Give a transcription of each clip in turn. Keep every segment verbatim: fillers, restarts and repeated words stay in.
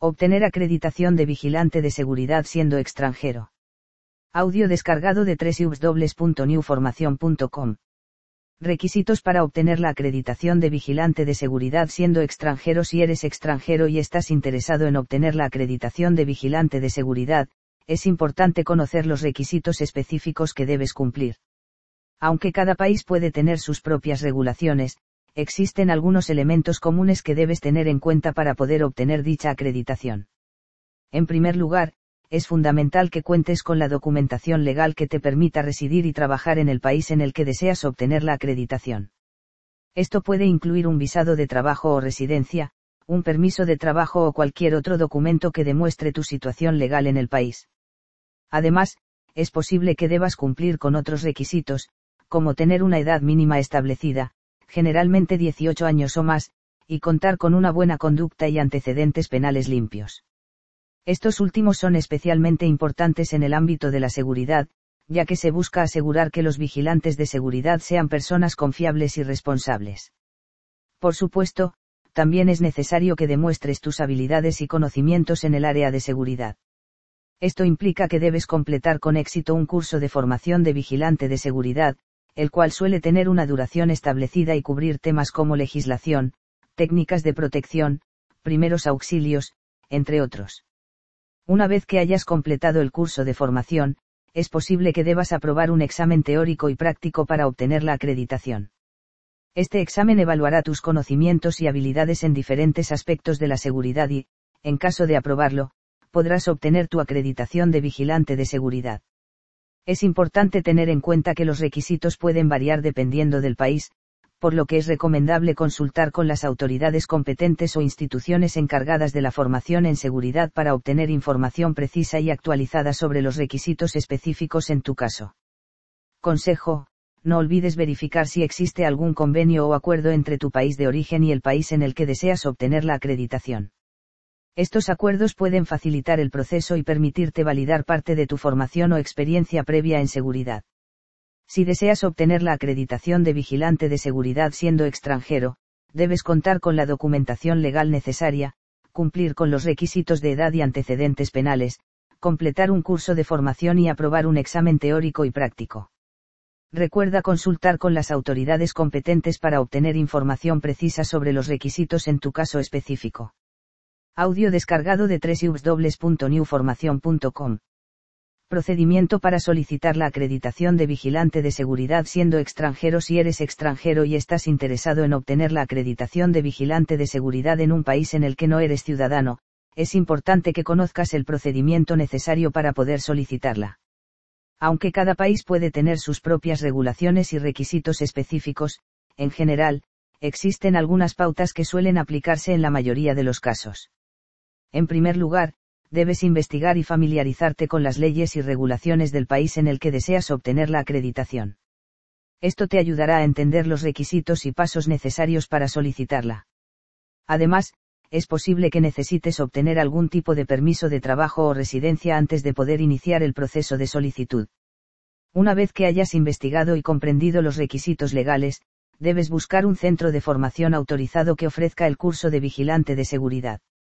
Obtener acreditación de vigilante de seguridad siendo extranjero. Audio descargado de doble u doble u doble u punto new formación punto com. Requisitos para obtener la acreditación de vigilante de seguridad siendo extranjero. Si eres extranjero y estás interesado en obtener la acreditación de vigilante de seguridad, es importante conocer los requisitos específicos que debes cumplir. Aunque cada país puede tener sus propias regulaciones, existen algunos elementos comunes que debes tener en cuenta para poder obtener dicha acreditación. En primer lugar, es fundamental que cuentes con la documentación legal que te permita residir y trabajar en el país en el que deseas obtener la acreditación. Esto puede incluir un visado de trabajo o residencia, un permiso de trabajo o cualquier otro documento que demuestre tu situación legal en el país. Además, es posible que debas cumplir con otros requisitos, como tener una edad mínima establecida, generalmente dieciocho años o más, y contar con una buena conducta y antecedentes penales limpios. Estos últimos son especialmente importantes en el ámbito de la seguridad, ya que se busca asegurar que los vigilantes de seguridad sean personas confiables y responsables. Por supuesto, también es necesario que demuestres tus habilidades y conocimientos en el área de seguridad. Esto implica que debes completar con éxito un curso de formación de vigilante de seguridad, el cual suele tener una duración establecida y cubrir temas como legislación, técnicas de protección, primeros auxilios, entre otros. Una vez que hayas completado el curso de formación, es posible que debas aprobar un examen teórico y práctico para obtener la acreditación. Este examen evaluará tus conocimientos y habilidades en diferentes aspectos de la seguridad y, en caso de aprobarlo, podrás obtener tu acreditación de vigilante de seguridad. Es importante tener en cuenta que los requisitos pueden variar dependiendo del país, por lo que es recomendable consultar con las autoridades competentes o instituciones encargadas de la formación en seguridad para obtener información precisa y actualizada sobre los requisitos específicos en tu caso. Consejo: no olvides verificar si existe algún convenio o acuerdo entre tu país de origen y el país en el que deseas obtener la acreditación. Estos acuerdos pueden facilitar el proceso y permitirte validar parte de tu formación o experiencia previa en seguridad. Si deseas obtener la acreditación de vigilante de seguridad siendo extranjero, debes contar con la documentación legal necesaria, cumplir con los requisitos de edad y antecedentes penales, completar un curso de formación y aprobar un examen teórico y práctico. Recuerda consultar con las autoridades competentes para obtener información precisa sobre los requisitos en tu caso específico. Audio descargado de doble u doble u doble u punto new formación punto com. Procedimiento para solicitar la acreditación de vigilante de seguridad siendo extranjero. Si eres extranjero y estás interesado en obtener la acreditación de vigilante de seguridad en un país en el que no eres ciudadano, es importante que conozcas el procedimiento necesario para poder solicitarla. Aunque cada país puede tener sus propias regulaciones y requisitos específicos, en general, existen algunas pautas que suelen aplicarse en la mayoría de los casos. En primer lugar, debes investigar y familiarizarte con las leyes y regulaciones del país en el que deseas obtener la acreditación. Esto te ayudará a entender los requisitos y pasos necesarios para solicitarla. Además, es posible que necesites obtener algún tipo de permiso de trabajo o residencia antes de poder iniciar el proceso de solicitud. Una vez que hayas investigado y comprendido los requisitos legales, debes buscar un centro de formación autorizado que ofrezca el curso de vigilante de seguridad.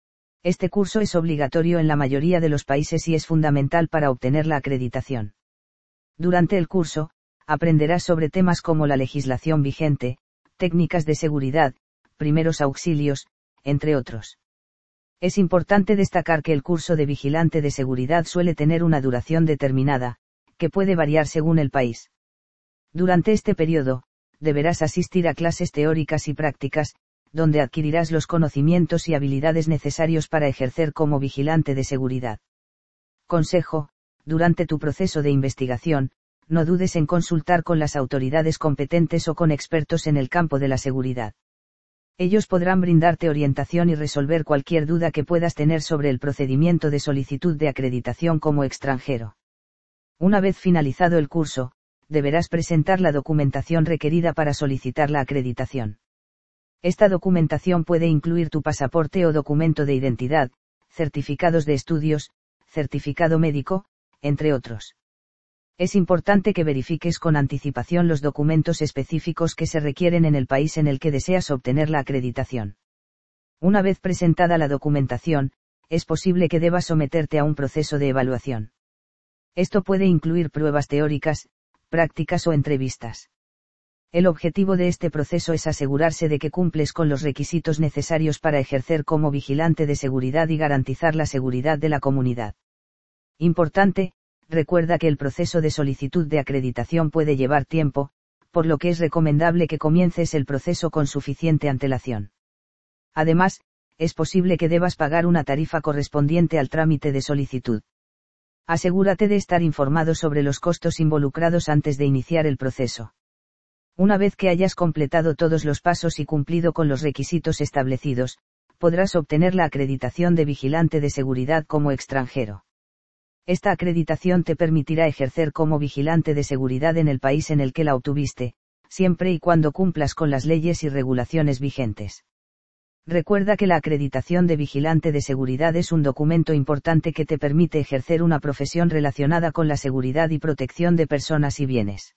Este curso es obligatorio en la mayoría de los países y es fundamental para obtener la acreditación. Durante el curso, aprenderás sobre temas como la legislación vigente, técnicas de seguridad, primeros auxilios, entre otros. Es importante destacar que el curso de vigilante de seguridad suele tener una duración determinada, que puede variar según el país. Durante este periodo, deberás asistir a clases teóricas y prácticas, donde adquirirás los conocimientos y habilidades necesarios para ejercer como vigilante de seguridad. Consejo: durante tu proceso de investigación, no dudes en consultar con las autoridades competentes o con expertos en el campo de la seguridad. Ellos podrán brindarte orientación y resolver cualquier duda que puedas tener sobre el procedimiento de solicitud de acreditación como extranjero. Una vez finalizado el curso, deberás presentar la documentación requerida para solicitar la acreditación. Esta documentación puede incluir tu pasaporte o documento de identidad, certificados de estudios, certificado médico, entre otros. Es importante que verifiques con anticipación los documentos específicos que se requieren en el país en el que deseas obtener la acreditación. Una vez presentada la documentación, es posible que debas someterte a un proceso de evaluación. Esto puede incluir pruebas teóricas, prácticas o entrevistas. El objetivo de este proceso es asegurarse de que cumples con los requisitos necesarios para ejercer como vigilante de seguridad y garantizar la seguridad de la comunidad. Importante, recuerda que el proceso de solicitud de acreditación puede llevar tiempo, por lo que es recomendable que comiences el proceso con suficiente antelación. Además, es posible que debas pagar una tarifa correspondiente al trámite de solicitud. Asegúrate de estar informado sobre los costos involucrados antes de iniciar el proceso. Una vez que hayas completado todos los pasos y cumplido con los requisitos establecidos, podrás obtener la acreditación de vigilante de seguridad como extranjero. Esta acreditación te permitirá ejercer como vigilante de seguridad en el país en el que la obtuviste, siempre y cuando cumplas con las leyes y regulaciones vigentes. Recuerda que la acreditación de vigilante de seguridad es un documento importante que te permite ejercer una profesión relacionada con la seguridad y protección de personas y bienes.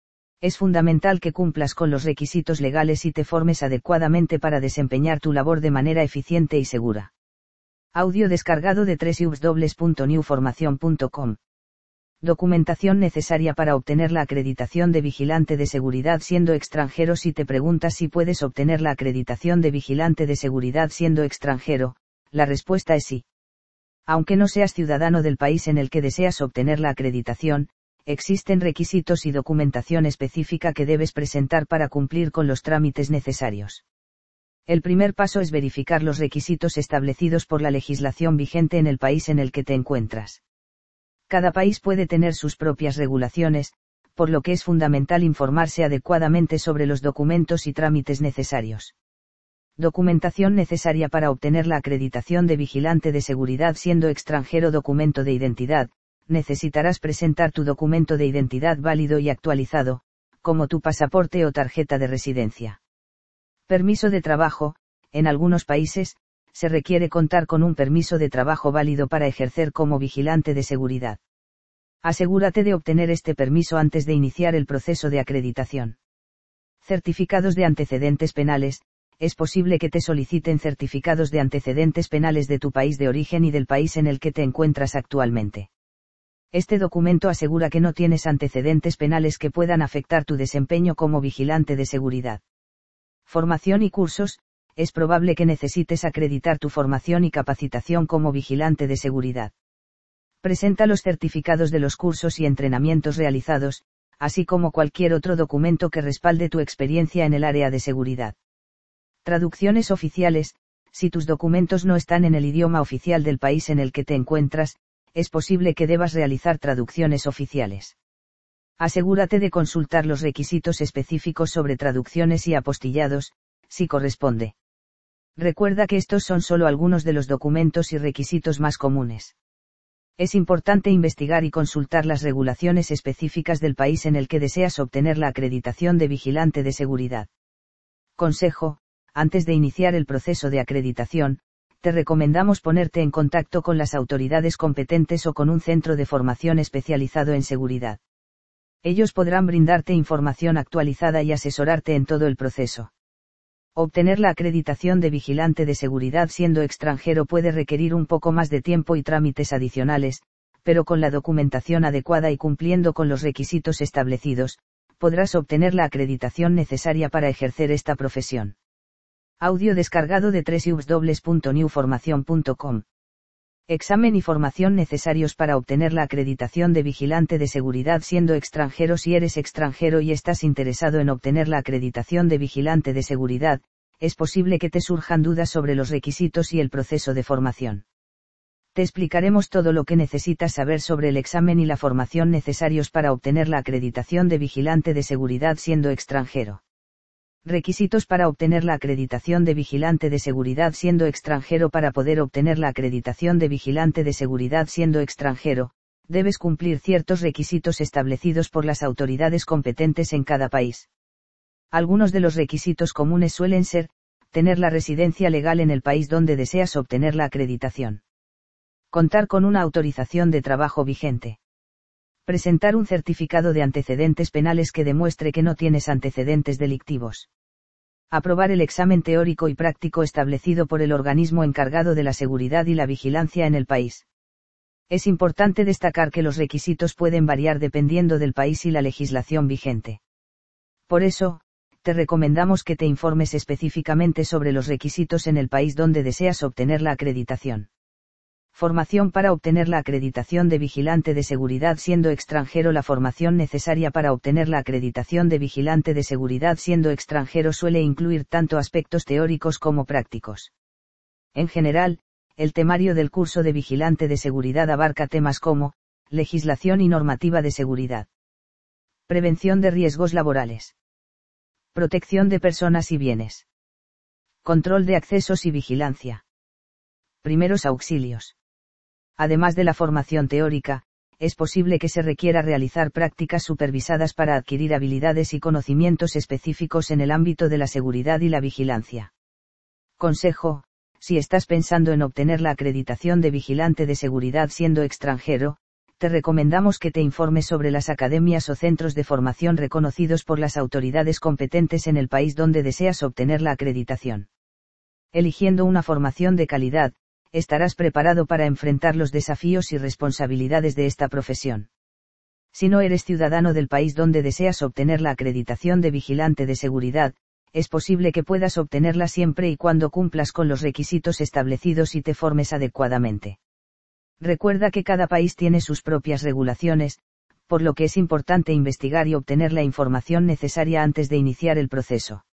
Es fundamental que cumplas con los requisitos legales y te formes adecuadamente para desempeñar tu labor de manera eficiente y segura. Audio descargado de doble u doble u doble u punto new formación punto com. Documentación necesaria para obtener la acreditación de vigilante de seguridad siendo extranjero. Si te preguntas si puedes obtener la acreditación de vigilante de seguridad siendo extranjero, la respuesta es sí. Aunque no seas ciudadano del país en el que deseas obtener la acreditación, existen requisitos y documentación específica que debes presentar para cumplir con los trámites necesarios. El primer paso es verificar los requisitos establecidos por la legislación vigente en el país en el que te encuentras. Cada país puede tener sus propias regulaciones, por lo que es fundamental informarse adecuadamente sobre los documentos y trámites necesarios. Documentación necesaria para obtener la acreditación de vigilante de seguridad siendo extranjero. Documento de identidad. Necesitarás presentar tu documento de identidad válido y actualizado, como tu pasaporte o tarjeta de residencia. Permiso de trabajo. En algunos países, se requiere contar con un permiso de trabajo válido para ejercer como vigilante de seguridad. Asegúrate de obtener este permiso antes de iniciar el proceso de acreditación. Certificados de antecedentes penales. Es posible que te soliciten certificados de antecedentes penales de tu país de origen y del país en el que te encuentras actualmente. Este documento asegura que no tienes antecedentes penales que puedan afectar tu desempeño como vigilante de seguridad. Formación y cursos. Es probable que necesites acreditar tu formación y capacitación como vigilante de seguridad. Presenta los certificados de los cursos y entrenamientos realizados, así como cualquier otro documento que respalde tu experiencia en el área de seguridad. Traducciones oficiales. Si tus documentos no están en el idioma oficial del país en el que te encuentras, es posible que debas realizar traducciones oficiales. Asegúrate de consultar los requisitos específicos sobre traducciones y apostillados, si corresponde. Recuerda que estos son solo algunos de los documentos y requisitos más comunes. Es importante investigar y consultar las regulaciones específicas del país en el que deseas obtener la acreditación de vigilante de seguridad. Consejo: antes de iniciar el proceso de acreditación, te recomendamos ponerte en contacto con las autoridades competentes o con un centro de formación especializado en seguridad. Ellos podrán brindarte información actualizada y asesorarte en todo el proceso. Obtener la acreditación de vigilante de seguridad siendo extranjero puede requerir un poco más de tiempo y trámites adicionales, pero con la documentación adecuada y cumpliendo con los requisitos establecidos, podrás obtener la acreditación necesaria para ejercer esta profesión. Audio descargado de doble u doble u doble u punto new formación punto com. Examen y formación necesarios para obtener la acreditación de vigilante de seguridad siendo extranjero. Si eres extranjero y estás interesado en obtener la acreditación de vigilante de seguridad, es posible que te surjan dudas sobre los requisitos y el proceso de formación. Te explicaremos todo lo que necesitas saber sobre el examen y la formación necesarios para obtener la acreditación de vigilante de seguridad siendo extranjero. Requisitos para obtener la acreditación de vigilante de seguridad siendo extranjero. Para poder obtener la acreditación de vigilante de seguridad siendo extranjero, debes cumplir ciertos requisitos establecidos por las autoridades competentes en cada país. Algunos de los requisitos comunes suelen ser: tener la residencia legal en el país donde deseas obtener la acreditación. Contar con una autorización de trabajo vigente. Presentar un certificado de antecedentes penales que demuestre que no tienes antecedentes delictivos. Aprobar el examen teórico y práctico establecido por el organismo encargado de la seguridad y la vigilancia en el país. Es importante destacar que los requisitos pueden variar dependiendo del país y la legislación vigente. Por eso, te recomendamos que te informes específicamente sobre los requisitos en el país donde deseas obtener la acreditación. Formación para obtener la acreditación de vigilante de seguridad siendo extranjero. La formación necesaria para obtener la acreditación de vigilante de seguridad siendo extranjero suele incluir tanto aspectos teóricos como prácticos. En general, el temario del curso de vigilante de seguridad abarca temas como, legislación y normativa de seguridad, prevención de riesgos laborales, protección de personas y bienes, control de accesos y vigilancia, primeros auxilios. Además de la formación teórica, es posible que se requiera realizar prácticas supervisadas para adquirir habilidades y conocimientos específicos en el ámbito de la seguridad y la vigilancia. Consejo: si estás pensando en obtener la acreditación de vigilante de seguridad siendo extranjero, te recomendamos que te informes sobre las academias o centros de formación reconocidos por las autoridades competentes en el país donde deseas obtener la acreditación. Eligiendo una formación de calidad, estarás preparado para enfrentar los desafíos y responsabilidades de esta profesión. Si no eres ciudadano del país donde deseas obtener la acreditación de vigilante de seguridad, es posible que puedas obtenerla siempre y cuando cumplas con los requisitos establecidos y te formes adecuadamente. Recuerda que cada país tiene sus propias regulaciones, por lo que es importante investigar y obtener la información necesaria antes de iniciar el proceso.